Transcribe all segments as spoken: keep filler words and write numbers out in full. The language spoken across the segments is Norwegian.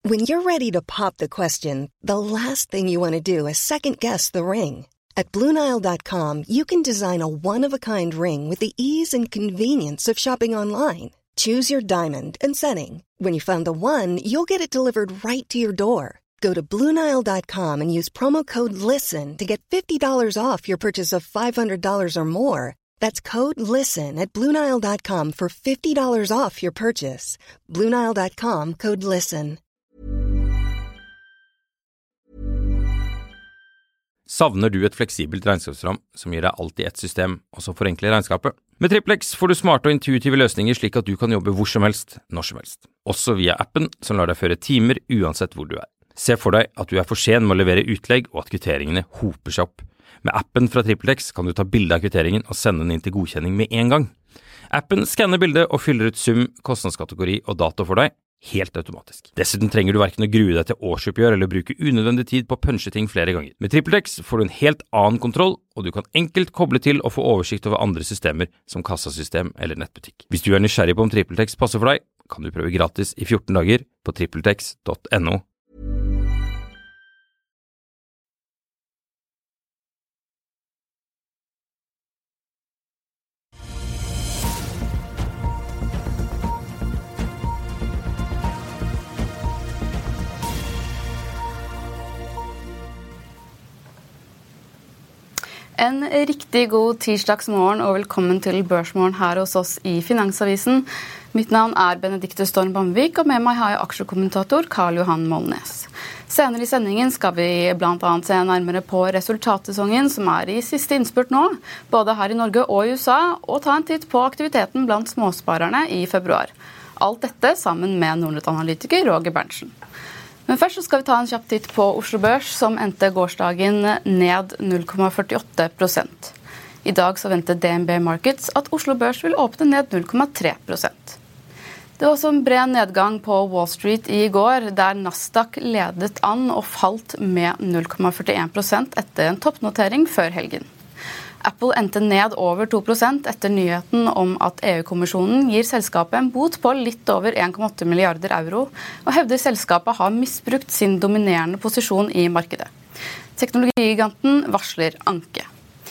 When you're ready to pop the question, the last thing you want to do is second-guess the ring. At Blue Nile dot com, you can design a one-of-a-kind ring with the ease and convenience of shopping online. Choose your diamond and setting. When you find the one, you'll get it delivered right to your door. Go to Blue Nile dot com and use promo code LISTEN to get fifty dollars off your purchase of five hundred dollars or more. That's code LISTEN at Blue Nile dot com for fifty dollars off your purchase. Blue Nile dot com, code LISTEN. Savner du et fleksibelt regnskapsprogram som gir deg alt i ett system, og som forenkler regnskapet? Med TrippelX får du smarte og intuitive løsninger slik at du kan jobbe hvor som helst, når som helst. Også via appen som lar deg føre timer uansett hvor du er. Se for deg at du er for sen med å levere utlegg og at kvitteringene hoper seg opp. Med appen fra TrippelX kan du ta bilde av kvitteringen og sende den inn til godkjenning med en gang. Appen skanner bildet og fyller ut sum, kostnadskategori og dato for deg, helt automatisk. Dessuten trenger du hverken å grue deg til årsoppgjør eller bruke unødvendig tid på å punche ting flere ganger. Med TrippelX får du en helt annen kontroll, og du kan enkelt koble til og få oversikt over andre systemer som kassasystem eller nettbutikk. Hvis du er nysgjerrig på om TrippelX passer for deg, kan du prøve gratis i fjorten dager på trippeltex punktum no. En riktig god tirsdagsmorgen og velkommen til Børsmorgen her hos oss i Finansavisen. Mitt navn er Benedikte Storm Bamvik, og med meg har jeg aksjekommentator Karl Johan Molnes. Senere i sendingen skal vi blant annet se nærmere på resultatsesongen som er i siste innspurt nå, både her i Norge og i U S A, og ta en titt på aktiviteten blant småsparerne i februar. Alt dette sammen med Nordnet-analytiker Roger Berntsen. Men først så skal vi ta en kjapp titt på Oslo Børs, som endte gårsdagen ned null komma førtiåtte prosent. I dag så venter D N B Markets at Oslo Børs vil åpne ned null komma tre prosent. Det var også en bred nedgang på Wall Street i går, der Nasdaq ledet an og falt med null komma førtien prosent etter en toppnotering før helgen. Apple endte ned over to prosent etter nyheten om at E U-kommisjonen gir selskapet en bot på litt over en komma åtte milliarder euro, og hevder selskapet har misbrukt sin dominerende posisjon i markedet. Teknologigiganten varsler anke.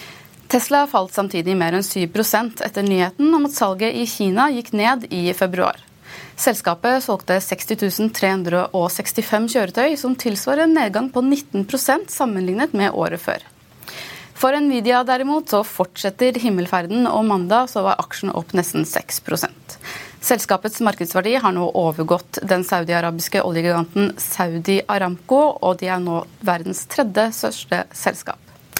Tesla falt samtidig mer enn syv prosent etter nyheten om at salget i Kina gikk ned i februar. Selskapet solgte seksti tusen tre hundre sekstifem kjøretøy, som tilsvarer en nedgang på nitten prosent sammenlignet med året før. For Nvidia derimot så fortsetter himmelferden, og mandag så var aksjen opp nesten seks prosent. Selskapets markedsverdi har nå overgått den saudi-arabiske oljegiganten Saudi Aramco, og de er nå verdens tredje største selskap.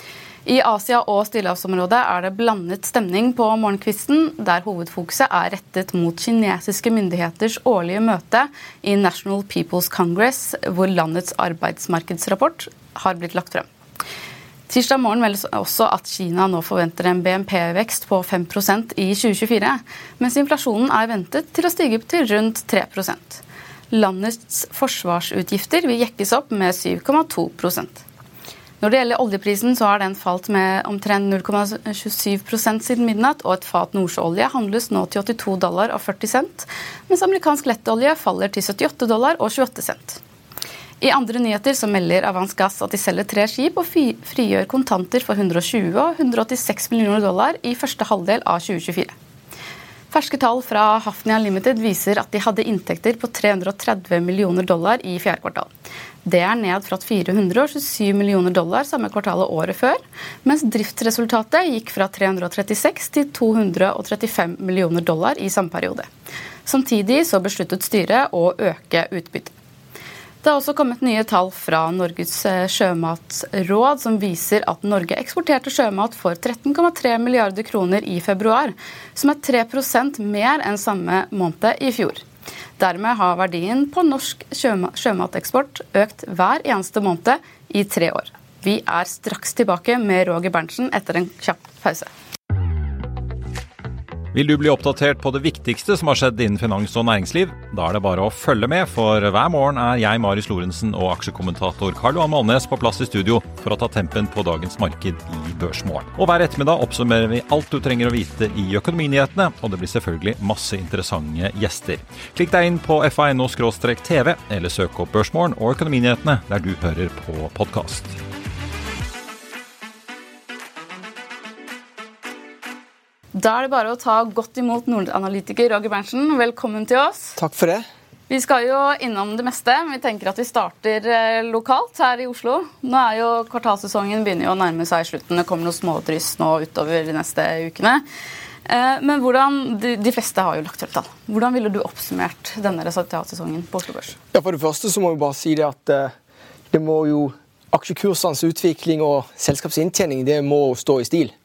I Asia og Stillehavsområdet er det blandet stemning på morgenkvisten, der hovedfokuset er rettet mot kinesiske myndigheters årlige møte i National People's Congress, hvor landets arbeidsmarkedsrapport har blitt lagt frem. Tirsdag morgen meldes også at Kina nå forventer en B N P-vekst på fem prosent i tjue tjuefire, mens inflasjonen er ventet til å stige til rundt tre prosent. Landets forsvarsutgifter vil jekkes opp med syv komma to prosent. Når det gjelder oljeprisen, så har den falt med omtrent null komma tjuesju prosent siden midnatt, og et fat nordsjøolje handles nå til åttito dollar og førti cent, mens amerikansk lettolje faller til syttiåtte dollar og tjueåtte cent. I andre nyheter så melder Avance Gas at de selger tre skip og frigjør kontanter for hundre og tjue og hundre og åttiseks millioner dollar i første halvdel av tjue tjuefire. Ferske tall fra Hafnia Limited viser at de hadde inntekter på tre hundre og tretti millioner dollar i fjerde kvartal. Det er ned fra fire hundre og tjuesju millioner dollar samme kvartalet året før, mens driftsresultatet gikk fra tre hundre og trettiseks til to hundre og trettifem millioner dollar i samme periode. Samtidig så besluttet styret å øke utbyttet. Det har også kommet nye tall fra Norges sjømatsråd som viser at Norge eksporterte sjømat for tretten komma tre milliarder kroner i februar, som er tre prosent mer enn samme måned i fjor. Dermed har verdien på norsk sjømateksport økt hver eneste måned i tre år. Vi er straks tilbake med Roger Berntsen etter en kjapp pause. Vil du bli oppdatert på det viktigste som har skjedd innen finans og næringsliv? Da er det bare å følge med, for hver morgen er jeg, Marius Lorentzen, og aksjekommentator Karl Johan Molnes på plass i studio for å ta tempen på dagens marked i Børsmorgen. Og hver ettermiddag oppsummerer vi alt du trenger å vite i økonominyhetene, og det blir selvfølgelig masse interessante gjester. Klikk deg inn på f a punkt n o skråstrek t v, eller søk opp Børsmorgen og økonominyhetene der du hører på podcast. Da er det bare å ta godt imot Nord-analytiker Roger Berntsen. Velkommen til oss. Takk for det. Vi skal jo innom det meste, men vi tenker at vi starter lokalt her i Oslo. Nå er jo kvartalsesongen begynner jo å nærme seg slutten. Det kommer noen smådryss nå utover de neste ukene. Men hvordan, de, de fleste har jo lagt til tall. Hvordan ville du oppsummert denne resultatsesongen på Oslo Børs? Ja, for det første så må vi bare si det at det må jo aksjekursens utvikling og selskapsinntjening, det må stå i stil.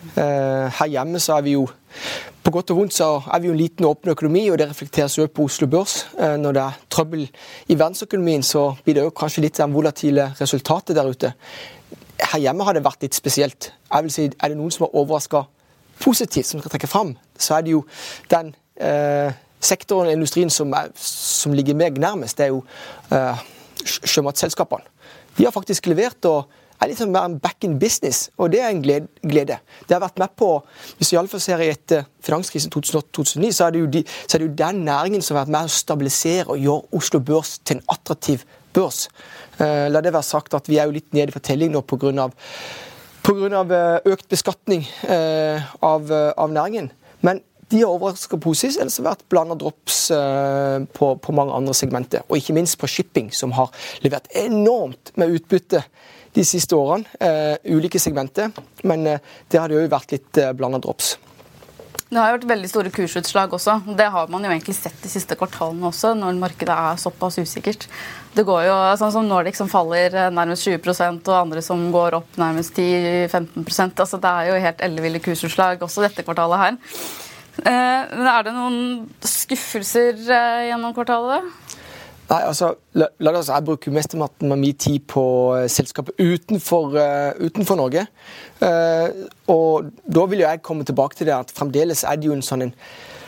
Her hjemme så er vi jo på godt og vondt så er vi jo en liten åpen økonomi, og det reflekteres jo på Oslo Børs. Når det er trøbbel i verdensøkonomien så blir det jo kanskje litt volatile resultater der ute. Her hjemme har det vært litt spesielt. Jeg vil si, er det noen som har overrasket positivt som skal trekke frem, så er det jo den eh, sektoren i industrien som, er, som ligger meg nærmest, det er jo eh, sjømatselskapene. De har faktisk levert og er litt sånn mer en back in business, og det er en glede. Det har vært med på, hvis vi i alle fall ser i etter finanskrisen to tusen åtte til to tusen ni, så er, det jo de, så er det jo den næringen som har vært med å stabilisere og gjøre Oslo Børs til en attraktiv børs. Eh, la det være sagt at vi er jo litt nede i fortelling nå på grunn av, på grunn av økt beskatning eh, av, av næringen. Men de har overrasket positivt, ellers har vært blandet drops eh, på, på mange andre segmenter, og ikke minst på shipping, som har levert enormt med utbytte de siste årene, uh, ulike segmenter, men uh, det har jo vært litt uh, blandet drops. Det har jo vært veldig store kursutslag også. Det har man jo egentlig sett de siste kvartalene også, når markedet er såpass usikkert. Det går jo sånn som Nordic som faller nærmest tjue prosent, og andre som går opp nærmest ti til femten prosent. Altså, det er jo helt elleville kursutslag også dette kvartalet her. Uh, men er det noen skuffelser uh, gjennom kvartalet? Nei, altså, la, la oss, jeg bruker mesteparten av min tid på uh, selskapet utenfor, uh, utenfor Norge. Uh, og da vil jeg komme tilbake til det at fremdeles er det jo en sånn en...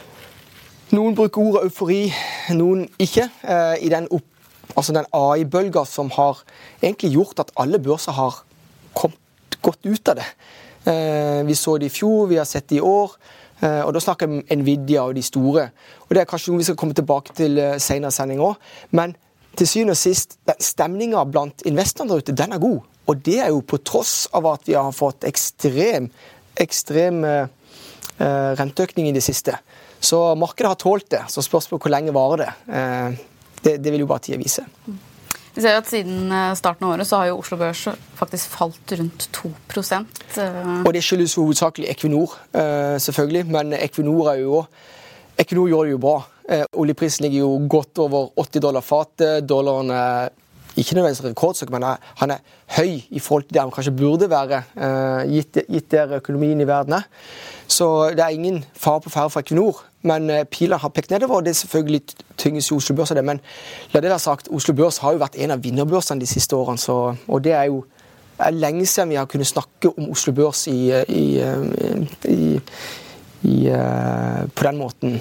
Noen bruker ordet eufori, noen ikke. Uh, I den, opp, altså den A I-bølgen som har egentlig gjort at alle børser har kommet godt ut av det. Uh, vi så det i fjor, vi har sett det i år. Uh, og da snakker jeg om Nvidia og de store. Og det er kanskje noe vi skal komme tilbake til uh, senere sending også. Men til syvende og sist, den stemningen blant investorene der ute, den er god. Og det er jo på tross av at vi har fått ekstrem, ekstrem uh, uh, renteøkning i det siste. Så markedet har tålt det. Så spørsmålet hvor lenge varer det. Uh, det. Det vil jo bare tida vise. Vi ser at siden starten av året så har jo Oslo Børs faktisk falt rundt to prosent. Og det skyldes hovedsakelig Equinor, selvfølgelig. Men Equinor, er jo, Equinor gjør det jo bra. Oljeprisen ligger jo godt over åtti dollar fatet. Dollaren er ikke nødvendigvis rekordsøk, men han er høy i forhold til det han kanskje burde være, gitt, gitt der økonomien i verden er. Så det er ingen fare på ferde for Equinor. Men pilene har pekt nedover, og det er selvfølgelig tynges i Oslo Børs av det. Men la det være sagt, Oslo Børs har jo vært en av vinnerbørsene de siste årene, så, og det er jo er lenge siden vi har kunnet snakke om Oslo Børs i, i, i, i, på den måten.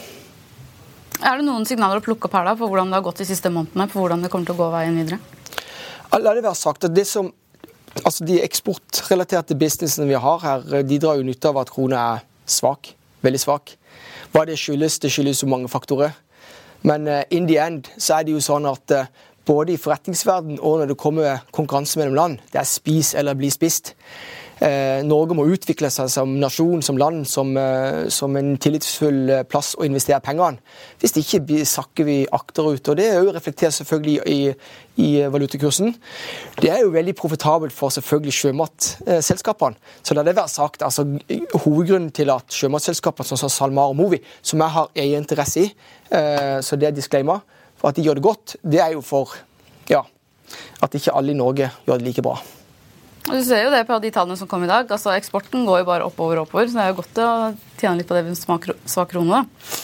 Er det noen signaler å plukke opp her da, på hvordan det har gått de siste månedene, på hvordan det kommer til å gå veien videre? La det være sagt at det som, altså de eksportrelaterte businessene vi har her, de drar jo nytte av at krona er svak, veldig svak. Hva det skyldes, det skyldes jo mange faktorer. Men uh, in the end så er det jo sånn at uh, både i forretningsverden og når det kommer konkurranse mellom land, det er spis eller bli spist. Uh, Norge må utvikle seg som nasjon, som land, som, uh, som en tillitsfull plass å investere pengene. Hvis det ikke sakker vi akterut, og det er jo reflektert selvfølgelig i, i valutakursen. Det er jo veldig profitabelt for selvfølgelig sjømatselskapene. Så la det være sagt, altså hovedgrunnen til at sjømatselskapene sånn som SalMar og Movi, som jeg har egen interesse i, uh, så det er disclaimer, for at de gjør det godt, det er jo for ja, at ikke alle i Norge gjør det like bra. Du ser jo det på de tallene som kom i dag. Altså, eksporten går jo bare oppover og oppover, så det er jo godt å tjene litt på det ved svak krone.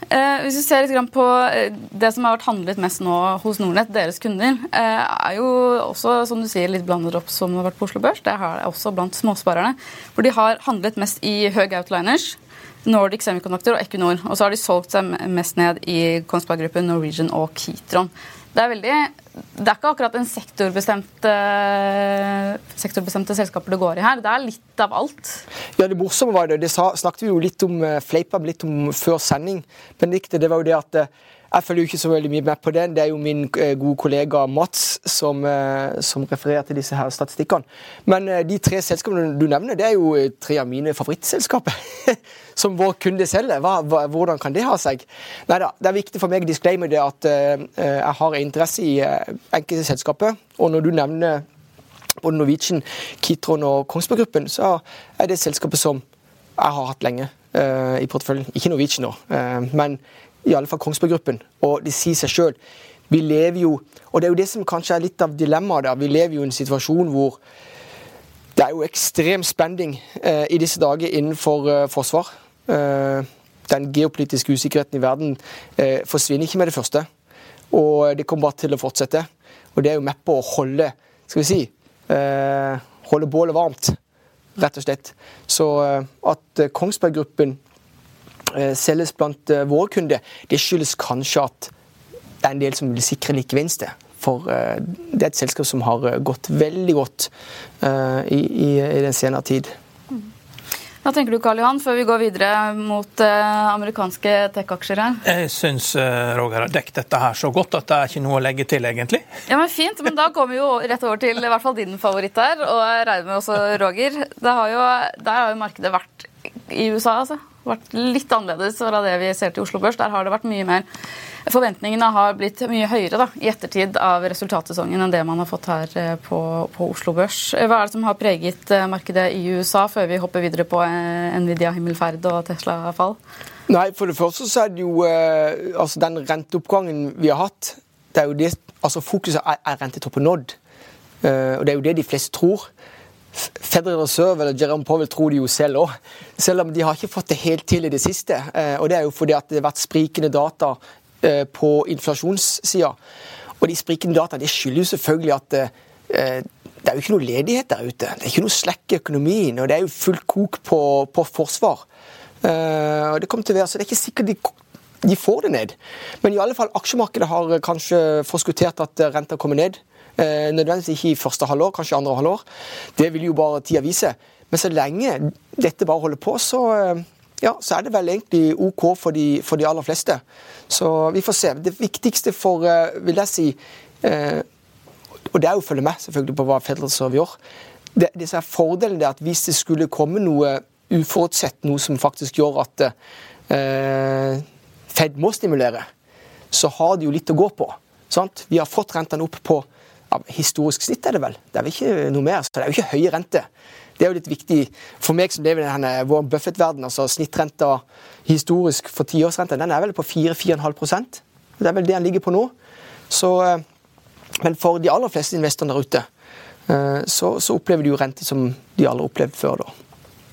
Eh, hvis vi ser litt grann på det som har vært handlet mest nå hos Nordnett, deres kunder, eh, er jo også, som du sier, litt blandet opp som det har vært på Oslo Børs. Det er også blant småsparerne, hvor de har handlet mest i Höegh Autoliners, Nordic Semiconductor og Equinor. Og så har de solgt seg mest ned i Kongsberg Gruppen, Norwegian og Kitron. Det er veldig, det er ikke akkurat en sektorbestemte, sektorbestemte selskaper det går i her. Det er litt av alt. Ja, det morsomme var det. Det snakket vi jo litt om, fleipa litt om før sending. Men det var jo det at jeg følger jo ikke så veldig mye med på den. Det er jo min gode kollega Mats som, som refererer til disse her statistikkene. Men de tre selskapene du nevner, det er jo tre av mine favorittselskaper. Som vår kunde selger. Hva, hva, hvordan kan det ha seg? Neida, det er viktig for meg å disclaimer det at uh, jeg har interesse i uh, enkelte selskaper. Og når du nevner både Norwegian, Kitron og Kongsberg Gruppen, så er det selskapet som jeg har hatt lenge uh, i porteføljen. Ikke Norwegian nå, uh, men i alle fall Kongsberg Gruppen, og de sier seg selv. Vi lever jo, og det er jo det som kanskje er litt av dilemmaet der, vi lever jo i en situasjon hvor det er jo ekstrem spenning eh, i disse dager innenfor eh, forsvar. Eh, den geopolitiske usikkerheten i verden eh, forsvinner ikke med det første, og det kommer bare til å fortsette. Og det er jo med på å holde, skal vi si, eh, holde bålet varmt, rett og slett. Så eh, at eh, Kongsberg Gruppen selges blant våre kunder, det skyldes kanskje at det er en del som vil sikre like gevinst. For det er et selskap som har gått veldig godt i, i, i den senere tid. Hva tenker du, Karl Johan, før vi går videre mot uh, amerikanske tech-aksjer her? Jeg synes uh, Roger har dekket dette her så godt at det er ikke noe å legge til, egentlig. Ja, men fint. Men da kommer vi jo rett over til i hvert fall din favoritt her, og jeg regner med også Roger. Det har jo, der har jo markedet vært i U S A, altså. Vært litt annerledes fra det vi ser til Oslo Børs. Der har det vært mye mer. Forventningene har blitt mye høyere da, i ettertid av resultatsesongen enn det man har fått her på, på Oslo Børs. Hva er det som har preget markedet i U S A før vi hopper videre på Nvidia himmelferd og Tesla-fall? Nei, for det første så er det jo eh, altså den renteoppgangen vi har hatt, det er jo det, altså fokuset er, er rentetoppen nådd. Uh, og det er jo det de fleste tror. Federal Reserve eller Jerome Powell tror de jo selv også, selv om de har ikke fått det helt til i det siste, og det er jo fordi at det har vært sprikende data på inflasjonssiden, og de sprikende data, det skylder jo selvfølgelig at det er jo ikke noe ledighet der ute, det er ikke noe slekk i økonomien, og det er jo fullt kok på, på forsvar, og det kommer til å være, så det er ikke sikkert de, de får det ned, men i alle fall aksjemarkedet har kanskje forskuttert at renta kommer ned, Eh, nødvendigvis ikke i første halvår, kanskje andre halvår. Det vil jo bare tida vise. Men så lenge dette bare holder på, så, ja, så er det vel egentlig ok for de, for de aller fleste. Så vi får se. Det viktigste for, vil jeg si, eh, og det er jo å følge med selvfølgelig på hva Federal Reserve gjør, det, det som er fordelen er at hvis det skulle komme noe uforutsett, noe som faktisk gjør at eh, Fed må stimulere, så har de jo litt å gå på. Sant? Vi har fått rentene opp på ja, historisk snitt er det vel. Det er vel ikke noe mer, så det er jo ikke høye rente. Det er jo litt viktig for meg som lever i denne Warren Buffett-verden, altså snittrenta historisk for tiårsrenta, den er vel på fire til fire komma fem prosent. Det er vel det den ligger på nå. Så, men for de aller fleste investorene der ute, så, så opplever de jo rente som de aldri opplevde før da.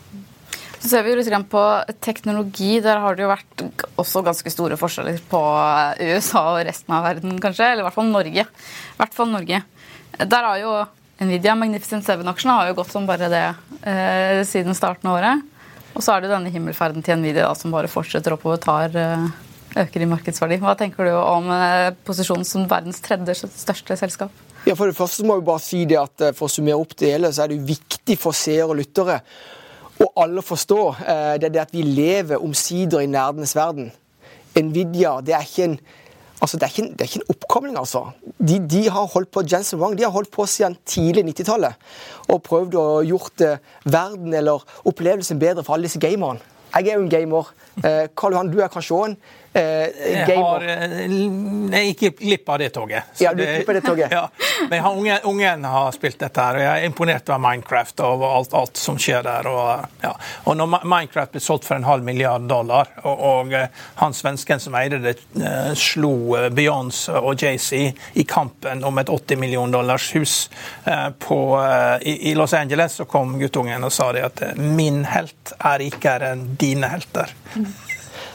Så ser vi jo litt på teknologi, der har det jo vært også ganske store forskjeller på U S A og resten av verden kanskje, eller i hvert fall Norge. I hvert fall Norge. Der har jo Nvidia, Magnificent Seven-aksjene har jo gått som bare det eh, siden starten av året. Og så er det denne himmelferden til Nvidia da, som bare fortsetter oppover, tar, eh, øker i markedsverdi. Hva tenker du om eh, posisjonen som verdens tredje største selskap? Ja, for det første må vi bare si det at for å summere opp det hele, så er det viktig for seere og lyttere og alle forstår, det er det at vi lever omsider i nerdenes verden. Nvidia, det er ikke en, altså det er ikke en, det er ikke en oppkomling, altså. De, de har holdt på, Jensen Huang, de har holdt på siden tidlig nittitallet, og prøvd å gjort verden eller opplevelsen bedre for alle disse gamerne. Jeg er jo en gamer. Karl Johan, du er kanskje også en eh, gamer. Jeg har jeg ikke glipp av det toget. Ja, du glipper det toget. Ja, men har, ungen, ungen har spilt dette her, og jeg er imponert over Minecraft og alt, alt som skjer der. Og, ja. og når Minecraft ble solgt for en halv milliard dollar, og, og han svensken som eide det uh, slo Beyoncé og Jay-Z i kampen om et åtti million dollars hus uh, på, uh, i, i Los Angeles, så kom guttungen og sa det at min helt er rikere enn dine helter.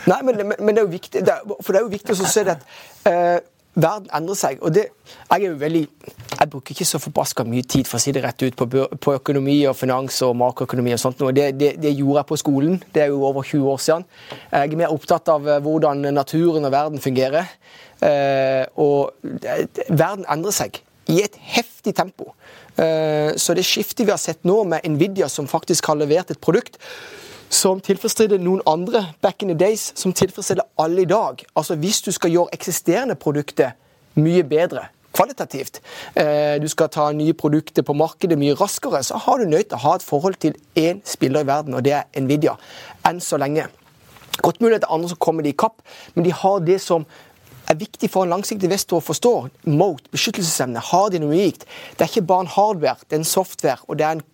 Nei, men, men, men det er jo viktig, det er, for det er jo viktig å se det at uh, verden endrer seg, og det, jeg er jo veldig, jeg bruker ikke så forbasket mye tid for å si det rett ut på, på økonomi og finans og makroøkonomi og sånt, og det, det, det gjorde jeg på skolen, det er jo over tjue år siden. Jeg er mer opptatt av hvordan naturen og verden fungerer, uh, og det, verden endrer seg i et heftig tempo. Uh, så det skiftet vi har sett nå med Nvidia, som faktisk har levert et produkt, som tilfredsstiller noen andre back in the days, som tilfredsstiller alle i dag. Altså hvis du skal gjøre eksisterende produkter mye bedre, kvalitativt, eh, du skal ta nye produkter på markedet mye raskere, så har du nødt til å ha et forhold til en spiller i verden, og det er Nvidia, enn så lenge. Godt mulig at det er andre som kommer de i kapp, men de har det som er viktig for en langsiktig investor å forstå. Moat, beskyttelsesevne, har de noe unikt. Det er ikke bare en hardware, det er en software, og det er en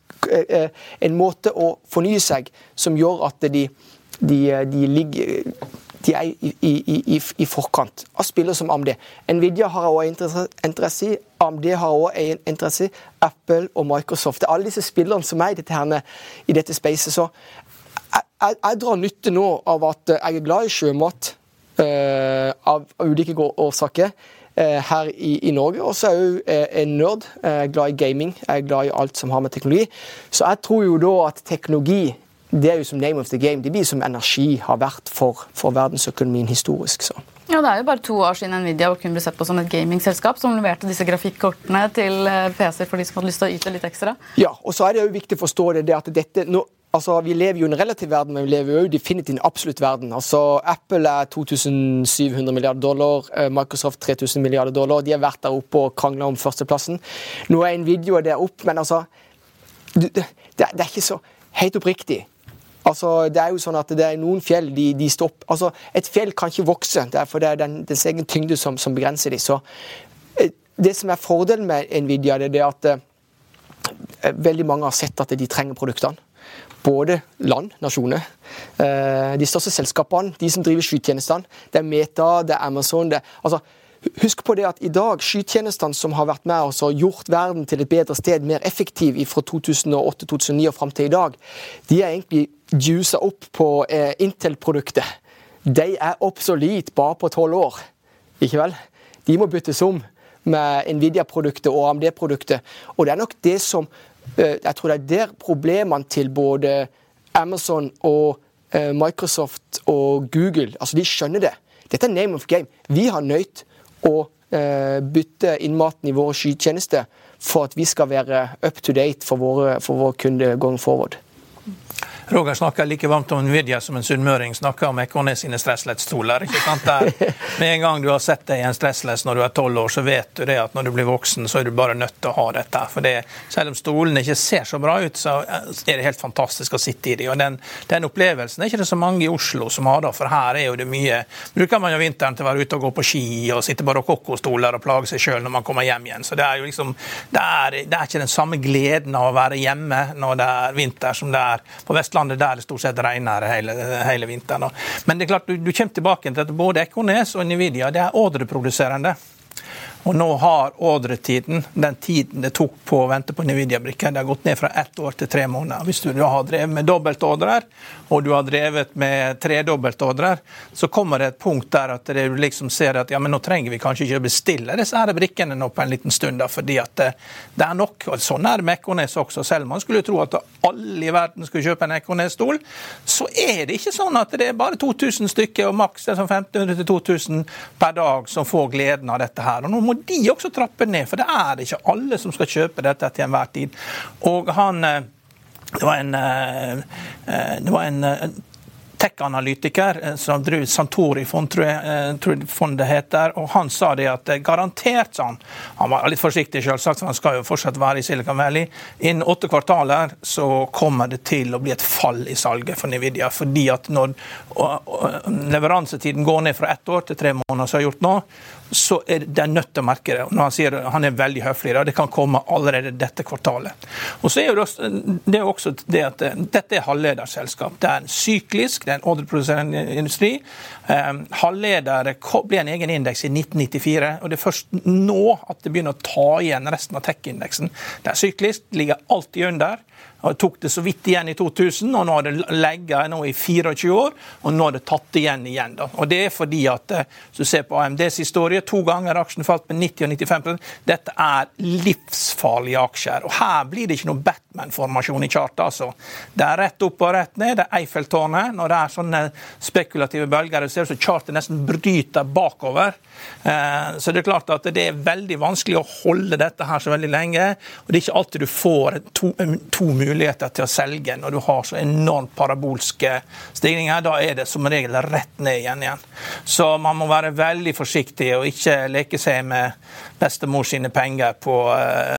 en måte å fornye seg som gjør at de, de, de ligger de er i, i, i, i forkant av spillere som A M D. Nvidia har også interesse i, A M D har også interesse i, Apple og Microsoft. Det er alle disse spillerne som er i dette, herne, i dette spacet. Så jeg, jeg, jeg drar nytte nå av at jeg er glad i sjømat uh, av, av ulike årsaker her i, i Norge, og så er jeg jo en nørd, jeg er glad i gaming, jeg er glad i alt som har med teknologi, så jeg tror jo da at teknologi, det er jo som name of the game, det blir som energi har vært for, for verdensøkonomien historisk. Så. Ja, det er jo bare to år siden Nvidia kunne bli sett på som et gamingselskap som leverte disse grafikkortene til P C-er for de som hadde lyst til å yte litt ekstra. Ja, og så er det jo viktig å forstå det, det at dette, nå, altså, vi lever jo i en relativ verden, men vi lever jo definitivt i en absolutt verden. Altså, Apple er to tusen syv hundre milliarder dollar, Microsoft tre tusen milliarder dollar. De har vært der oppe og kranglet om førsteplassen. Nå er Nvidia der opp, men altså, det, det, det er ikke så helt oppriktig. Altså, det er jo sånn at det er noen fjell, de, de stopper. Altså, et fjell kan ikke vokse, det er for det er den, dens egen tyngde som, som begrenser de. Så det som er fordelen med Nvidia, det er det at uh, veldig mange har sett at de trenger produktene. Både land, nasjoner, de største selskapene, de som driver skytjenestene, det er Meta, det er Amazon, det, altså, husk på det at i dag, skytjenestene som har vært med oss og gjort verden til et bedre sted, mer effektiv fra to tusen åtte til to tusen ni og frem til i dag, de er egentlig juicet opp på eh, Intel-produktet. De er obsolet bare på tolv år, ikke vel? De må byttes om med Nvidia-produktet og A M D-produktet, og det er nok det som jeg tror det er der problemene til både Amazon og eh, Microsoft og Google, altså de skjønner det. Dette er name of game. Vi har nødt å eh, bytte innmaten i våre skytjenester for at vi skal være up to date for våre, for våre kunder going forward. Roger snakker like varmt om Nvidia som en sunnmøring snakker om Ekornes sine stressless-stoler, ikke sant? Der, med en gang du har sett deg i en stressless når du er tolv år, så vet du det at når du blir voksen, så er du bare nødt til å ha dette. For det, selv om stolene ikke ser så bra ut, så er det helt fantastisk å sitte i dem. Og den, den opplevelsen er ikke det så mange i Oslo som har da, for her er jo det mye. Bruker man jo vinteren til å være ute og gå på ski og sitte på rokokko-stoler og plage seg selv når man kommer hjem igjen. Så det er jo liksom, det er, det er ikke den samme gleden av å være hjemme når det er vinter som det er på Vestlandet, der det stort sett regner hele, hele vinteren. Men det er klart, du, du kommer tilbake til at både Ekornes og Nvidia, det er ordreproduserende. Og nå har ordretiden, den tiden det tok på å vente på Nvidia-brikken, det har gått ned fra ett år til tre måneder. Hvis du har drevet med dobbeltordrer, og du har drevet med tre dobbeltordrer, så kommer det et punkt der at du liksom ser at ja, men nå trenger vi kanskje ikke å bestille disse her brikkene nå på en liten stund, da, fordi at det, det er nok. Og sånn er det med Ekornes også. Selv man skulle tro at alle i verden skulle kjøpe en Ekornes-stol, så er det ikke sånn at det er bare to tusen stykker, og maks det er sånn femten hundre til to tusen per dag som får gleden av dette her. Og nå må de også trappe ned, for det er ikke alle som skal kjøpe dette til enhver tid. Og han, det var en, det var en tech-analytiker som drev Santori-fond, tror jeg, tror jeg fondet heter, og han sa det at garantert, sa han, han var litt forsiktig selvsagt, for han skal jo fortsatt være i Silicon Valley, innen åtte kvartaler så kommer det til å bli et fall i salget for Nvidia, fordi at når og, og, leveransetiden går ned fra ett år til tre måneder, som har gjort nå, så er det nødt til å merke det. Når han sier han er veldig høflig, da, det kan komme allerede dette kvartalet. Og så er jo det også det, er også det at dette er halvlederselskap. Det er en syklisk, det er en ordreproduserende industri. Um, halvledere ble en egen indeks i nitten nittifire, og det er først nå at det begynner å ta igjen resten av tech-indeksen. Det er syklisk, det ligger alltid under. og tok det så vidt igjen i to tusen, og nå har det legget nå i tjuefire år, og nå har det tatt igjen igjen. Da. Og det er fordi at, så du ser på A M D's historie, to ganger aksjen falt med nitti og nittifem prosent. Dette er livsfarlige aksjer, og her blir det ikke noe Batman-formasjon i chartet. Altså. Det er rett opp og rett ned, det er Eiffeltårnet. Når det er sånne spekulative bølger, det ser ut som chartet nesten bryter bakover. Eh, så det er klart at det er veldig vanskelig å holde dette her så veldig lenge, og det er ikke alltid du får to, to muligheter til å selge når du har så enormt parabolske stigninger. Da er det som regel rett ned igjen igjen. Så man må være veldig forsiktig og ikke leke seg med bestemor sine penger på uh...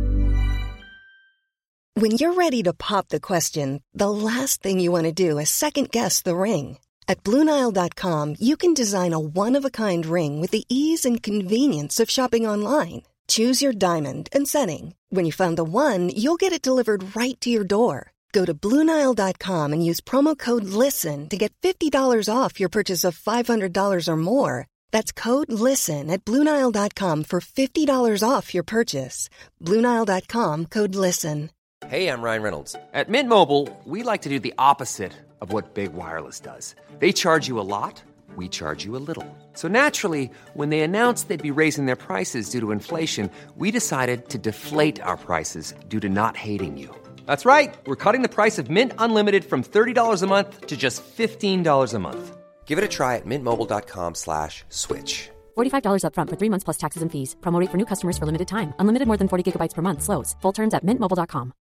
When you're ready to pop the question, the last thing you want to do is second guess the ring. At Blue Nile dot com, you can design a one-of-a-kind ring with the ease and convenience of shopping online. Choose your diamond and setting. When you find the one, you'll get it delivered right to your door. Go to Blue Nile dot com and use promo code LISTEN to get fifty dollars off your purchase of five hundred dollars or more. That's code LISTEN at Blue Nile dot com for fifty dollars off your purchase. Blue Nile dot com, code LISTEN. Hey, I'm Ryan Reynolds. At Mint Mobile, we like to do the opposite of what Big Wireless does. They charge you a lot. We charge you a little. So naturally, when they announced they'd be raising their prices due to inflation, we decided to deflate our prices due to not hating you. That's right. We're cutting the price of Mint Unlimited from thirty dollars a month to just fifteen dollars a month. Give it a try at mintmobile.com slash switch. forty-five dollars up front for three months plus taxes and fees. Promo rate for new customers for limited time. Unlimited more than forty gigabytes per month. Slows full terms at mint mobile dot com.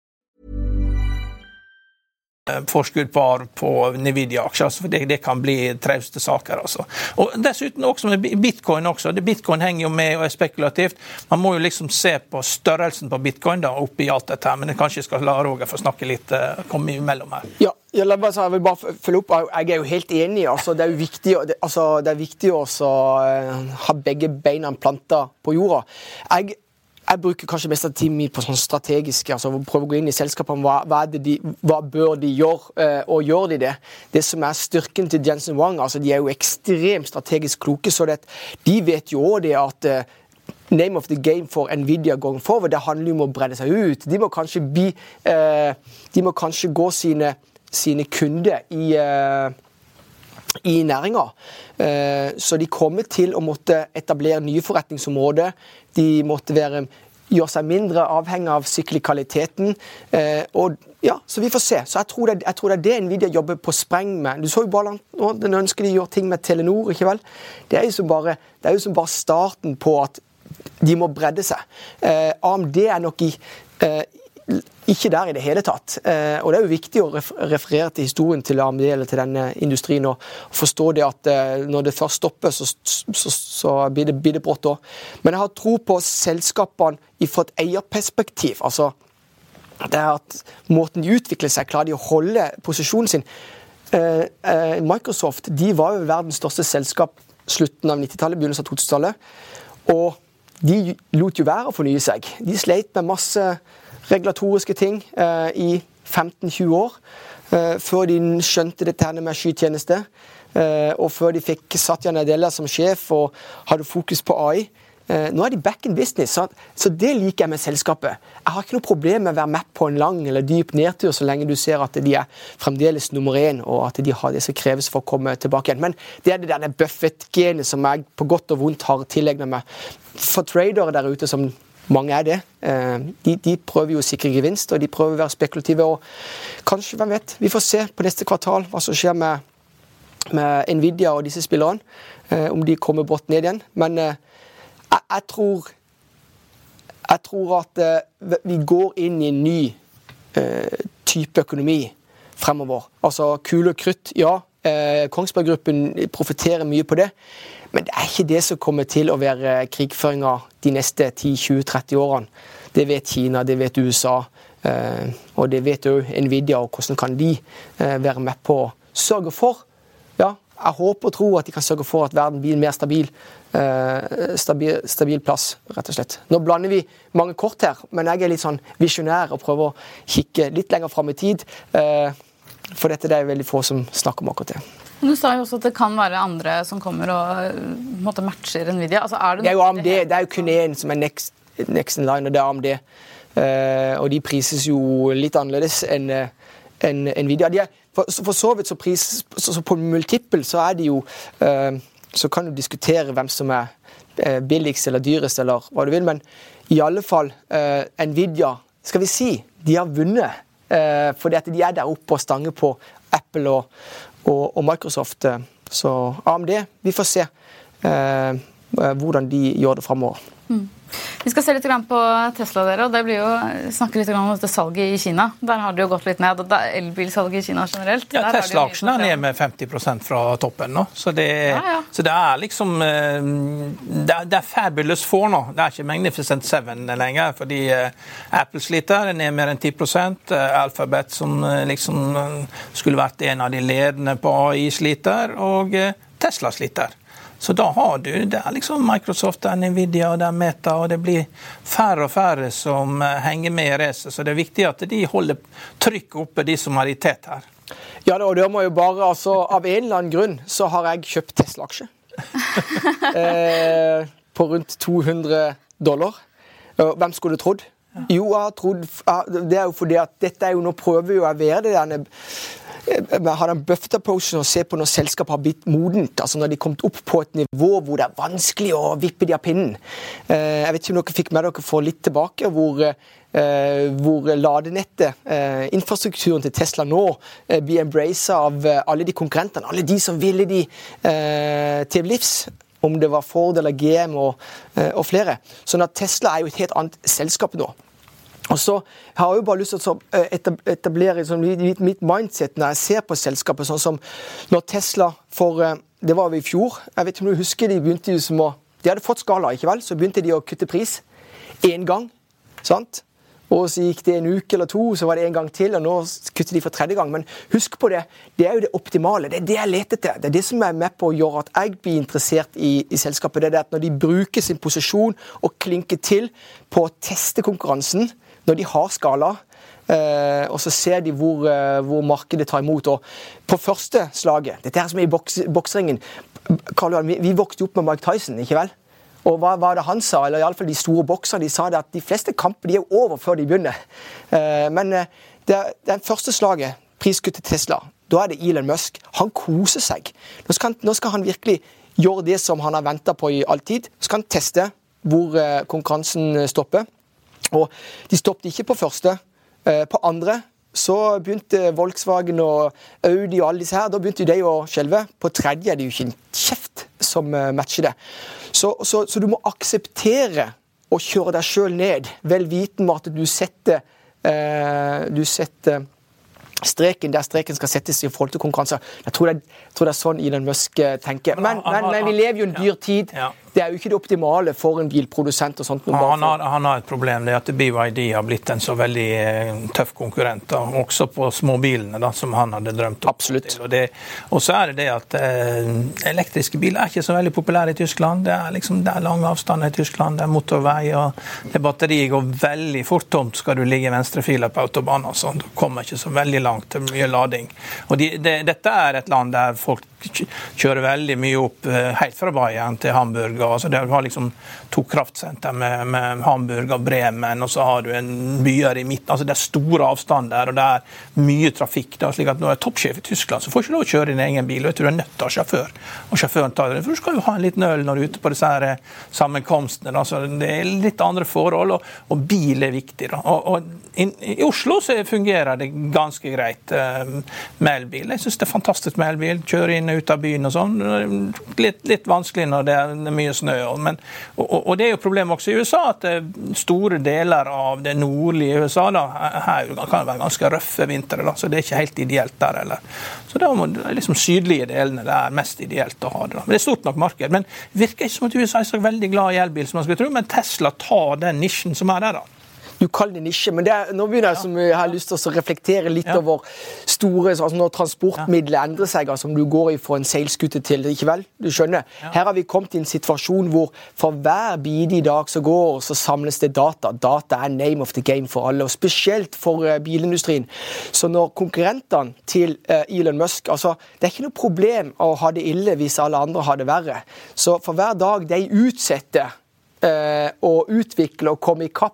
Forskudd på, på Nvidia-aksjer, for det, det kan bli trauste saker. Altså. Og dessuten også med bitcoin også. Det, bitcoin henger jo med og er spekulativt. Man må jo liksom se på størrelsen på bitcoin da, oppi alt dette her, men jeg kanskje skal la Roger få snakke litt, komme imellom her. Ja, jeg, bare, jeg vil bare følge opp. Jeg er jo helt enig. Altså, det er jo viktig, altså, det er viktig også å ha begge beina plantet på jorda. Jeg Jeg bruker kanskje mest av tiden min på sånn strategiske, altså prøve å gå inn i selskapene, hva, hva, de, hva bør de gjøre, og gjør de det? Det som er styrken til Jensen Huang, altså de er jo ekstremt strategisk kloke, så det, de vet jo også det at uh, name of the game for Nvidia going forward, det handler jo om å bredde seg ut. De må kanskje, bli, uh, de må kanskje gå sine, sine kunder i... Uh, i næringa. Så de kommer til å måtte etablere nye forretningsområder. De måtte være, gjøre seg mindre avhengig av syklikaliteten. Og ja, så vi får se. Så jeg tror det, jeg tror det er det Nvidia jobber på spreng med. Du så jo bare nå, den ønsker de gjør ting med Telenor, ikke vel? Det er jo som bare, det er jo som bare starten på at de må bredde seg. A M D er nok i ikke der i det hele tatt. Eh, og det er jo viktig å referere til historien til A M D eller til denne industrien og forstå det at eh, når det først stopper, så, så, så blir det, blir det brått også. Men jeg har tro på selskapene fra et eierperspektiv. Altså, det er at måten de utvikler seg, klarer de å holde posisjonen sin. Eh, eh, Microsoft, de var jo verdens største selskap slutten av nittitallet, begynnelsen av to tusentallet, og de lot jo være å fornye seg. De sleit med masse regulatoriske ting eh, i femten til tjue år, eh, før de skjønte dette her med skytjeneste, eh, og før de fikk Satya Nadella som sjef og hadde fokus på A I. Eh, nå er de back in business, så, så det liker jeg med selskapet. Jeg har ikke noe problem med å være med på en lang eller dyp nedtur, så lenge du ser at de er fremdeles nummer én, og at de har det som kreves for å komme tilbake igjen. Men det er det denne Buffett-genet som jeg på godt og vondt har tillegnet meg. For tradere der ute som mange er det. De, de prøver jo å sikre gevinst, og de prøver å være spekulative, og kanskje, hvem vet, vi får se på neste kvartal hva som skjer med, med Nvidia og disse spillerne, om de kommer brått ned igjen. Men jeg, jeg tror jeg tror at vi går inn i en ny uh, type økonomi fremover. Altså, kule og krutt, ja. Uh, Kongsberg-gruppen profiterer mye på det, men det er ikke det som kommer til å være krigføringa de neste ti, tjue, tretti årene. Det vet Kina, det vet U S A, eh, og det vet jo Nvidia, og hvordan kan de eh, være med på å sørge for. Ja, jeg håper og tror at de kan sørge for at verden blir en mer stabil, eh, stabil, stabil plass, rett og slett. Nå blander vi mange kort her, men jeg er litt sånn visjonær og prøver å kikke litt lenger frem i tid, eh, for dette det er veldig få som snakker om akkurat det. Du sa jo også at det kan være andre som kommer og måtte matcher Nvidia. Altså, er det, det er jo A M D, det er jo kun en som er next, next in line, og det er A M D. eh, og de prises jo litt annerledes enn en Nvidia. De er, for, for så vidt så pris, så, så på multiple så er de jo, eh, så kan du diskutere hvem som er eh, billigst eller dyrest eller hva du vil, men i alle fall eh, Nvidia, skal vi si, de har vunnet, eh, fordi at de er der oppe og stanger på Apple og, og, og Microsoft. Så A M D, vi får se eh, hvordan de gjør det fremover. Mm. Vi skal se litt på Tesla dere, og det blir jo snakke litt om dette salget i Kina. Der har det jo gått litt ned, og det er elbilsalget i Kina generelt. Ja, Tesla-aksjene er ned med femti prosent fra toppen nå, så det, ja, ja. Så det er liksom, det er, det er fabulous four nå, det er ikke Magnificent seven lenger, fordi Apple sliter, det er ned mer enn ti prosent, Alphabet som liksom skulle vært en av de ledende på A I sliter, og Tesla sliter. Så da har du, det er liksom Microsoft, det er Nvidia, det er Meta, og det blir færre og færre som henger med i racet. Så det er viktig at de holder trykk oppe, de som har i tett her. Ja, og det må jo bare, altså, av en eller annen grunn, så har jeg kjøpt Tesla-aksje. eh, på rundt to hundre dollar. Hvem skulle trodd? Jo, jeg har trodd, det er jo fordi at dette er jo, nå prøver jo jeg være det denne, har den buffet approachen og se på når selskap har blitt modent, altså når de kommet opp på et nivå hvor det er vanskelig å vippe de av pinnen. Jeg vet ikke om dere fikk med dere for litt tilbake, hvor, hvor ladenettet, infrastrukturen til Tesla nå blir embracet av alle de konkurrentene, alle de som ville de til livs, om det var Ford eller G M og, og flere. Sånn at Tesla er jo et helt annet selskap nå. Og så har jeg jo bare lyst til å etablere sånn, mitt mindset når jeg ser på selskapet, sånn som når Tesla, for det var vi i fjor, jeg vet ikke om du husker, de begynte jo som å, de hadde fått skala, ikke vel? Så begynte de å kutte pris en gang, sant? Og så gikk det en uke eller to, så var det en gang til, og nå kutter de for tredje gang. Men husk på det, det er jo det optimale, det er det jeg leter til. Det er det som er med på å gjøre at jeg blir interessert i, i selskapet. Det er det at når de bruker sin posisjon og klinker til på å teste konkurransen, når de har skala, eh, og så ser de hvor, eh, hvor markedet tar imot. Og på første slaget, dette her som er i boks, boksringen, Karl Johan, vi, vi vokste opp med Mike Tyson, ikke vel? Og hva var det han sa, eller i alle fall de store bokserne, de sa det at de fleste kamper de er over før de begynner. Eh, men eh, det, det er første slaget, priskutt til Tesla, da er det Elon Musk. Han koser seg. Nå skal han, nå skal han virkelig gjøre det som han har ventet på i all tid. Så skal han teste hvor eh, konkurransen stopper. Og de stoppet ikke på første. På andre så begynte Volkswagen og Audi og alle disse her, da begynte de å skjelve. På tredje er det jo ikke en kjeft som matcher det. Så, så, så du må akseptere å kjøre deg selv ned, vel viten med at du setter, eh, du setter streken der streken skal settes i forhold til konkurranser. Jeg tror det, jeg tror det er sånn Elon Musk tenker. Men, men, men vi lever jo en dyr tid. Det er jo ikke det optimale for en bilprodusent og sånt. Ja, han, har, han har et problem, det er at B Y D har blitt en så veldig eh, tøff konkurrent, da, også på småbilene da, som han hadde drømt om. Absolutt. Og, det, og så er det det at eh, elektriske biler er ikke så veldig populære i Tyskland. Det er, liksom, det er lange avstander i Tyskland, det er motorvei, og det batteriet går veldig fort tomt. Skal du ligge i venstrefiler på autobahn, og sånn, du kommer ikke så veldig langt til mye lading. Og de, det, dette er et land der folk kjører veldig mye opp eh, helt fra Bayern til Hamburg. Altså, det har liksom to kraftsenter med, med Hamburg og Bremen, og så har du en byer i midten. Altså, det er store avstander, og det er mye trafikk. Da, slik at når du er toppsjef i Tyskland, så får du ikke lov å kjøre din egen bil. Du er nødt til å ha sjåfør. Og sjåføren tar det. For du skal jo ha en liten øl når du er ute på disse her sammenkomstene. Altså, det er litt andre forhold, og, og bil er viktig. Da. Og, og in, I Oslo så fungerer det ganske greit uh, med elbil. Jeg synes det er fantastisk med elbil. Kjøre inn og ut av byen og sånn. Litt, litt vanskelig når det er mye snø. Men, og, og det er jo problemet også i U S A, at store deler av det nordlige U S A da, her kan det være ganske røffe vintre, da, så det er ikke helt ideelt der heller. Så da må det liksom sydlige delene det er mest ideelt å ha det. Da. Men det er stort nok marked. Men det virker ikke som at U S A er så veldig glad i elbil som man skulle tro, men Tesla tar den nisjen som er der da. Du kaller det nisje, men det er, nå begynner jeg, som jeg har lyst til å reflektere litt ja. over store, altså når transportmidler ja. endrer seg, altså om du går fra en seilskute til, ikke vel? Du skjønner. Ja. Her har vi kommet i en situasjon hvor for hver bidige dag som går, så samles det data. Data er name of the game for alle, og spesielt for uh, bilindustrien. Så når konkurrentene til uh, Elon Musk, altså det er ikke noe problem å ha det ille hvis alle andre har det verre. Så for hver dag de utsetter uh, og utvikler og kommer i kapp,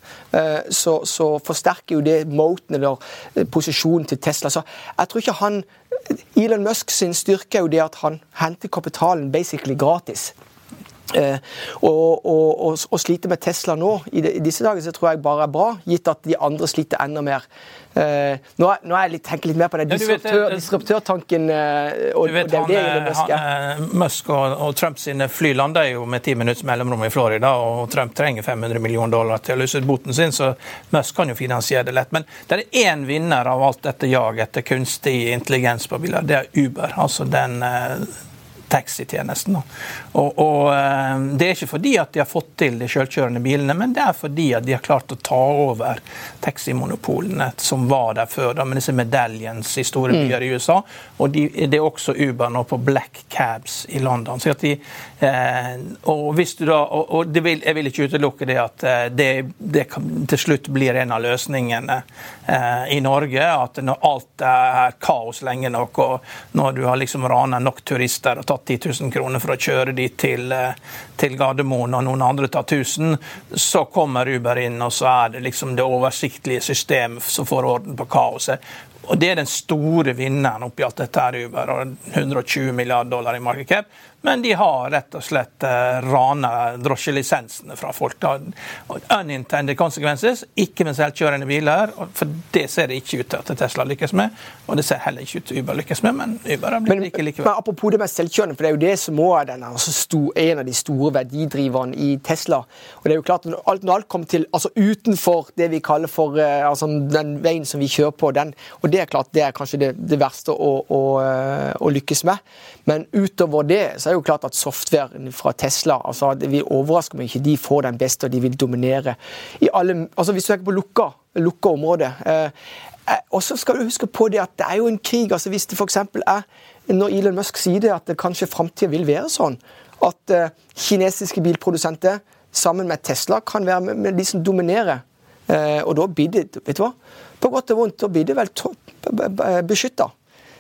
så, så forsterker jo det moten eller posisjonen til Tesla. Så jeg tror ikke han, Elon Musk sin styrke er jo det at han henter kapitalen basically gratis. Eh, og, og, og, og slite med Tesla nå i, de, i disse dager så tror jeg bare er bra, gitt at de andre sliter enda mer. Eh, nå, er, nå er jeg litt, tenker litt mer på den disruptør, disruptørtanken eh, og, du vet, og det er han, det Elon Musk er. Han, Musk og, og Trump sine fly lander jo med ti minutts mellomrom i Florida, og Trump trenger fem hundre millioner dollar til å løse ut boten sin, så Musk kan jo finansiere det lett. Men det er en vinner av alt dette jag etter kunstig intelligens på biler, det er Uber, altså den eh, taxitjenesten. Og, og det er ikke fordi at de har fått til de selvkjørende bilene, men det er fordi at de har klart å ta over taximonopolene som var der før, da, med disse medallions i store byer i U S A, og de, det er også Uber nå på Black Cabs i London. Så at de, eh, og hvis du da, og, og det vil, jeg vil ikke utelukke det at det, det kan, til slutt blir en av løsningene eh, i Norge, at når alt er kaos lenge nok, og når du har liksom ranet nok turister og tatt ti tusen kroner for å kjøre de til, til Gardermoen, og noen andre tar tusen, så kommer Uber inn, og så er det liksom det oversiktlige systemet som får orden på kaoset. Og det er den store vinneren oppi alt dette her Uber, og hundre og tjue milliarder dollar i market cap, men de har rett og slett eh, ranet drosjelisensene fra folk. Da. Unintended consequences, ikke med selvkjørende biler, for det ser det ikke ut til at Tesla lykkes med, og det ser heller ikke ut til Uber lykkes med, men Uber har blitt like likevel. Men apropos det med selvkjørende, for det er jo det som også er den, altså stor, en av de store verdidriverne i Tesla, og det er jo klart når alt, når alt kommer til, altså utenfor det vi kaller for uh, altså den veien som vi kjører på, den, og det er klart det er kanskje det, det verste å, å, å lykkes med, men utover det så er jo klart at softwaren fra Tesla, altså det vil overraske meg ikke, de får den beste og de vil dominere i alle, altså hvis du tenker på lukka, lukka område, eh, eh, og så skal du huske på det at det er jo en krig, altså hvis det for eksempel er, når Elon Musk sier det, at det kanskje fremtiden vil være sånn, at eh, kinesiske bilprodusenter sammen med Tesla kan være med, med de som dominerer, eh, og da blir det, vet du hva, på godt og vondt, da blir det vel beskyttet.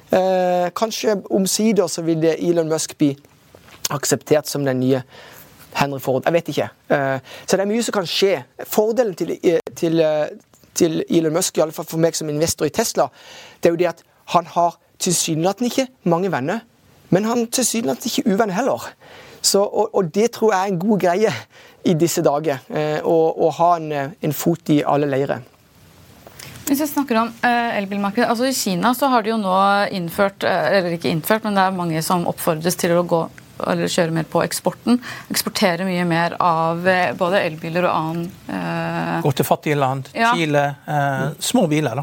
Eh, kanskje omsider så vil det Elon Musk bli akseptert som den nye Henry Ford. Jeg vet ikke. Eh, så det er mye som kan skje. Fordelen til, til, til Elon Musk, i alle fall for meg som investor i Tesla, det er jo det at han har tilsynelatende ikke mange venner, men han tilsynelatende ikke uvenner heller. Så, og, og det tror jeg er en god greie i disse dager, eh, å, å ha en, en fot i alle leirer. Hvis vi snakker om eh, elbilmarkedet, altså i Kina så har de jo nå innført, eller ikke innført, men det er mange som oppfordres til å gå eller kjøre mer på eksporten, eksportere mye mer av eh, både elbiler og annen... Eh... Gå til fattige land, ja. Chile, eh, små biler da.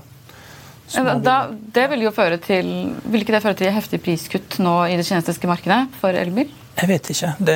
Små da det vil jo føre til, vil ikke det føre til heftig priskutt nå i det kinesiske markedet for elbil? Jeg vet ikke. Det,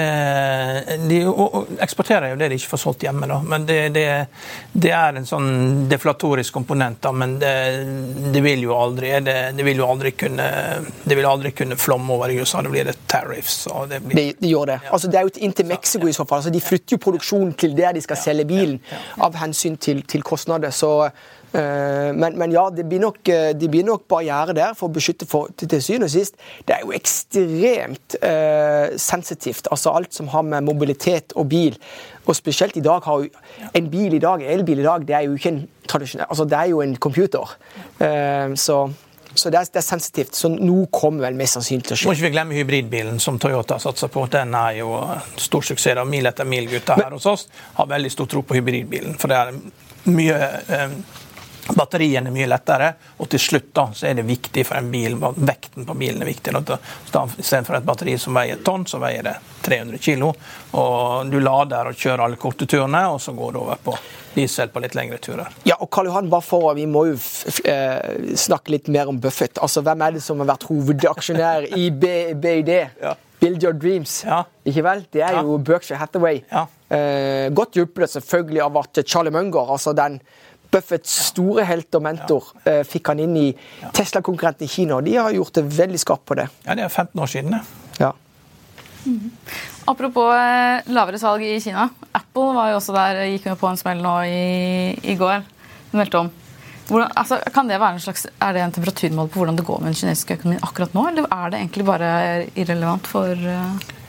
de eksporterer jo det de ikke får solgt hjemme, da. Men det, det, det er en sånn deflatorisk komponent, da. Men det, det vil jo aldri, det, det vil jo aldri kunne, det vil aldri kunne flomme over i U S A. Det blir det tariffs. Og det, blir, det, det gjør det. Ja. Altså, det er jo inn til Mexico i så fall. Altså, de flytter jo produksjonen til der de skal ja. selge bilen, ja. Ja. av hensyn til, til kostnader. Så Uh, men, men ja, det blir nok, det blir nok barriere der for å beskytte for, til, til syvende og sist. Det er jo ekstremt uh, sensitivt, altså alt som har med mobilitet og bil, og spesielt i dag har jo en bil i dag, en elbil i dag, det er jo ikke en tradisjonell, altså det er jo en computer. Uh, så, så det er, det er sensitivt, så nå kommer vel mest sannsynlig til å skje. Må ikke vi glemme hybridbilen som Toyota satser på, den er jo stor suksess av mil etter mil gutta her hos oss, har veldig stor tro på hybridbilen, for det er mye... Uh, Batterien er mye lettere, og til slutt da, så er det viktig for en bil, vekten på bilen er viktig. Da, I stedet for et batteri som veier et tonn, så veier det tre hundre kilo. Og du lader og kjører alle korte turene, og så går du over på diesel på litt lengre turer. Ja, og Karl Johan, bare for, vi må jo f eh, snakke litt mer om Buffett. Altså, hvem er det som har vært hovedaksjonær i B I D? Ja. Build Your Dreams, ja. Ikke vel? Det er jo ja. Berkshire Hathaway. Ja. Eh, godt hjulpet selvfølgelig av at Charlie Munger, altså den Buffetts store helt og mentor, ja. eh, fikk han inn i ja. Tesla-konkurrenten i Kina, og de har gjort det veldig skarpt på det. Ja, det er femten år siden, det. Ja. Mm. Apropos eh, lavere salg i Kina. Apple var jo også der, gikk med på en smell nå i, i går. Den meldte om. Hvordan, altså, kan det være en slags, er det en temperaturmål på hvordan det går med den kinesiske økonomien akkurat nå, eller er det egentlig bare irrelevant for... Uh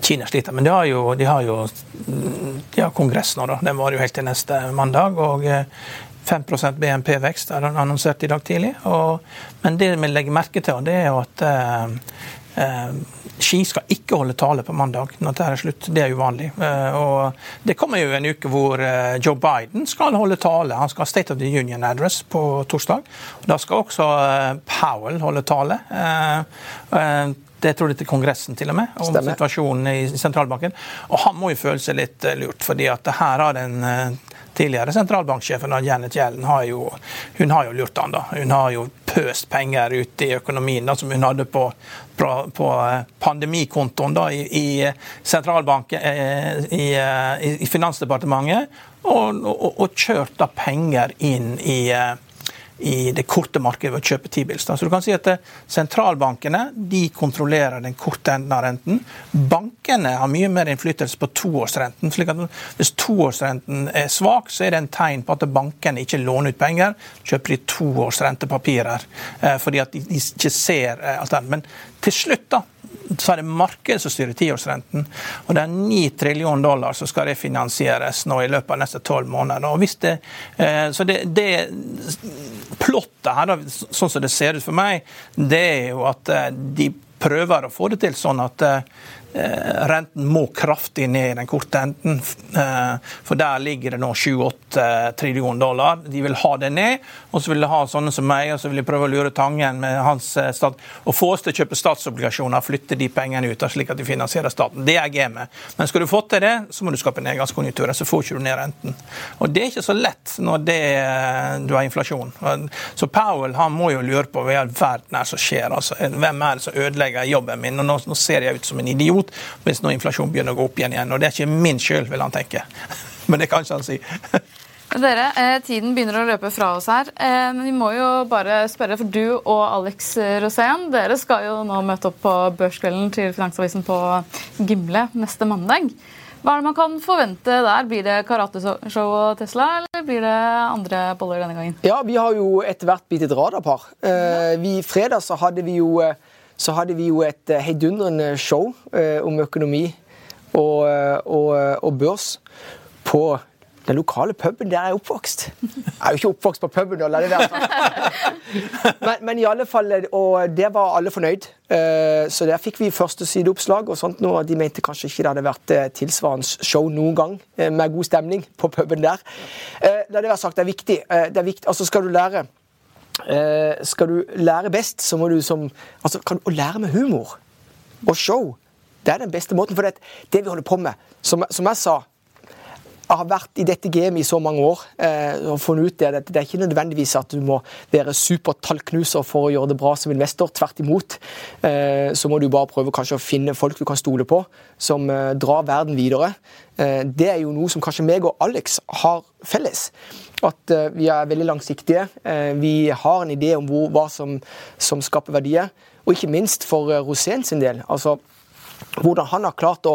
Kina sliter, men de har jo, de har jo de har kongress nå da, den var jo helt til neste mandag, og fem prosent B N P-vekst er annonsert i dag tidlig, og, men det vi legger merke til, det er jo at eh, eh, Xi skal ikke holde tale på mandag når det er slutt, det er uvanlig. Eh, og det kommer jo en uke hvor eh, Joe Biden skal holde tale, han skal ha State of the Union Address på torsdag, og da skal også eh, Powell holde tale. Eh, eh, Det tror jeg til kongressen til og med, om Stemmer. Situasjonen i sentralbanken. Og han må jo føle seg litt lurt, fordi at her har den tidligere sentralbanksjefen, Janet Yellen, har jo, hun har jo lurt han da. Hun har jo pøst penger ut i økonomien da, som hun hadde på, på, på pandemikontoen da, i, i sentralbanken, i, i, i finansdepartementet, og, og, og kjørt da penger inn i i det korte markedet ved å kjøpe T-bills. Så du kan si at sentralbankene, de kontrollerer den korte enden av renten. Bankene har mye mer innflytelse på toårsrenten, slik at hvis toårsrenten er svak, så er det en tegn på at bankene ikke låner ut penger, kjøper de toårsrentepapirer, fordi at de ikke ser alt det. Men til slutt da, så er det markedet som styrer tiårsrenten, og det er ni trillion dollar som skal refinansieres nå i løpet av neste tolv måneder. Og hvis det, eh, så det, det plottet her, da, sånn som det ser ut for meg, det er jo at eh, de prøver å få det til sånn at eh, renten må kraftig ned i den korte enden, for der ligger det nå sju åtte trillion dollar. De vil ha det ned, og så vil de ha sånne som meg, og så vil de prøve å lure Tangen med hans stat, og få oss til å kjøpe statsobligasjoner, flytte de pengene ut, slik at de finansierer staten. Det er gamet. Men skal du få til det, så må du skape nedgangskonjunkturer, så får ikke du ned renten. Og det er ikke så lett når det, du har inflasjon. Så Powell, han må jo lure på hva i all verden er som skjer. Altså, hvem er det som ødelegger jobben min? Og nå, nå ser jeg ut som en idiot, hvis nå inflasjon begynner å gå opp igjen igjen, og det er ikke min skyld, vil han tenke. Men det kan ikke han si. Dere, eh, tiden begynner å løpe fra oss her, eh, men vi må jo bare spørre, for du og Alex Rosén, dere skal jo nå møte opp på børskvelden til Finansavisen på Gimle neste mandag. Hva er det man kan forvente der? Blir det karateshow og Tesla, eller blir det andre boller denne gangen? Ja, vi har jo etter hvert blitt et radarpar. Eh, vi, I fredag så hadde vi jo så hadde vi jo et heidundrende show eh, om økonomi og, og, og børs på den lokale puben der jeg er oppvokst. Jeg er jo ikke oppvokst på puben, da, la det være. men, men i alle fall, og der var alle fornøyd. Eh, så der fikk vi første sideoppslag og sånt nå, og de mente kanskje ikke det hadde vært tilsvarende show noen gang, eh, med god stemning på puben der. Eh, la det være sagt, det er viktig. Eh, det er viktig, altså skal du lære Eh, skal du lære best, så må du som, altså kan du lære med humor og show. Det er den beste måten, for det, det vi holder på med, som, som jeg sa, jeg har vært i dette gamet i så mange år eh, og funnet ut det, det, det er ikke nødvendigvis at du må være supertallknuser for å gjøre det bra som investor, tvert imot. Eh, så må du bare prøve kanskje å finne folk du kan stole på, som eh, drar verden videre. Eh, det er jo noe som kanskje meg og Alex har felles. At uh, vi er veldig langsiktige. Uh, vi har en idé om hvor, hva som, som skaper verdier. Og ikke minst for uh, Rosén sin del. Altså, hvordan han har klart å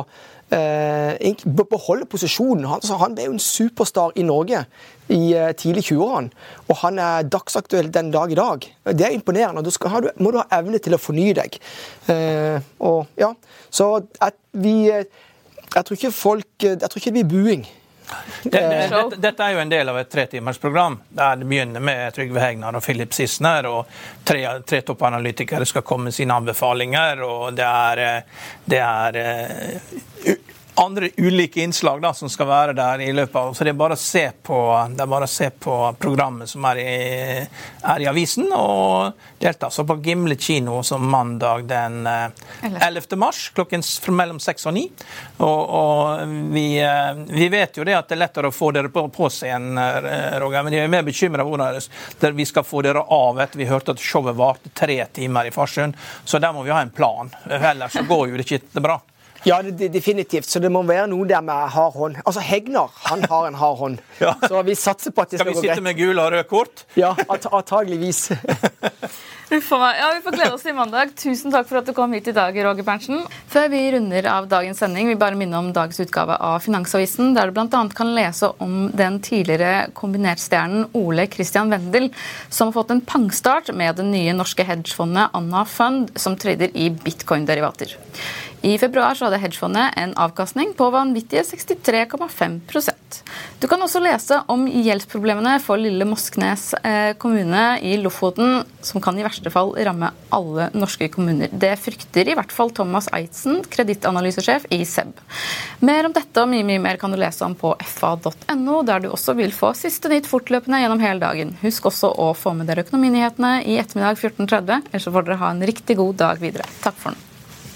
uh, beholde posisjonen. Han, altså, han ble jo en superstar i Norge i uh, tidlig tjueårene. Og han er dagsaktuell den dag i dag. Det er imponerende. Og du skal, du, må du ha evne til å fornye deg. Uh, og ja, så at vi... Uh, jeg tror ikke folk... Jeg tror ikke det blir buing. Det, det, dette er jo en del av et tretimersprogram der det begynner med Trygve Hegnar og Philip Sissener, og tre, tre toppanalytikere skal komme med sine anbefalinger, og det er, det er uh, andre ulike innslag da, som skal være der i løpet av, så det er bare å se på, det er bare å se på programmet som er i, er i avisen, og delta så på Gimle kino som mandag den ellevte mars, klokken mellom seks og ni, og, og vi, vi vet jo det at det er lettere å få dere på, på scenen, Roger, men jeg er mer bekymret hvordan der vi skal få dere av etter vi hørte at showet varte tre timer i Farsund, så der må vi ha en plan, ellers så går jo det ikke bra. Ja, det, det, definitivt. Så det må være noen der med hard hånd. Altså, Hegnar, han har en hard hånd. Ja. Så vi satser på at det skal, skal gå greit. Skal vi sitte med gul og rød kort? Ja, antageligvis. Ja, vi får glede oss til mandag. Tusen takk for at du kom hit i dag, Roger Berntsen. Før vi runder av dagens sending, vi bare minner om dagens utgave av Finansavisen, der du blant annet kan lese om den tidligere kombinertstjernen Ole Christian Wendel, som har fått en pangstart med det nye norske hedgefondet Anna Fund, som trader i bitcoin-derivater. I februar så hadde hedgefondet en avkastning på vanvittige sekstitre komma fem prosent. Du kan også lese om gjeldsproblemene for lille Mosknes eh, kommune i Lofoten, som kan i verste fall ramme alle norske kommuner. Det frykter i hvert fall Thomas Eitzen, kredittanalysesjef i S E B. Mer om dette og mye, mye mer kan du lese om på f a punktum no, der du også vil få siste nytt fortløpende gjennom hele dagen. Husk også å få med dere økonominyhetene i ettermiddag fjorten tretti, ellers så får dere ha en riktig god dag videre. Takk for nå.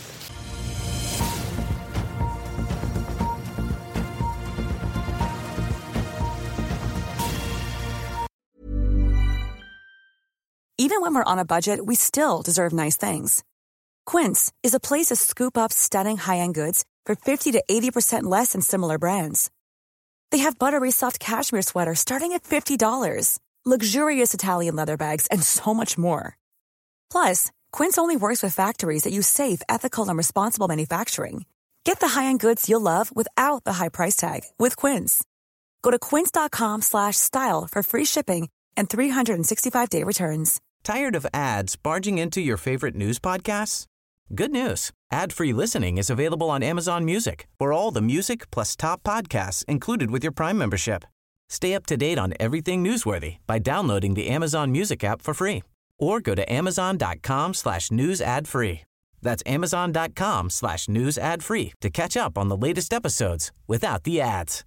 Even when we're on a budget, we still deserve nice things. Quince is a place to scoop up stunning high-end goods for fifty to eighty percent less than similar brands. They have buttery soft cashmere sweaters starting at fifty dollars, luxurious Italian leather bags, and so much more. Plus, Quince only works with factories that use safe, ethical, and responsible manufacturing. Get the high-end goods you'll love without the high price tag with Quince. Go to quince.com slash style for free shipping and three sixty-five day returns. Tired of ads barging into your favorite news podcasts? Good news. Ad-free listening is available on Amazon Music for all the music plus top podcasts included with your Prime membership. Stay up to date on everything newsworthy by downloading the Amazon Music app for free or go to amazon.com slash news ad free. That's amazon.com slash news ad free to catch up on the latest episodes without the ads.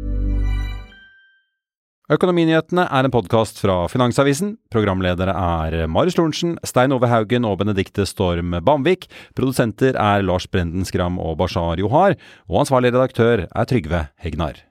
Økonominyhetene er en podcast fra Finansavisen. Programledere er Marius Lorentzen, Stein Ove Haugen og Benedikte Storm Bamvik. Produsenter er Lars Brenden Skram og Bashar Johar. Og ansvarlig redaktør er Trygve Hegnar.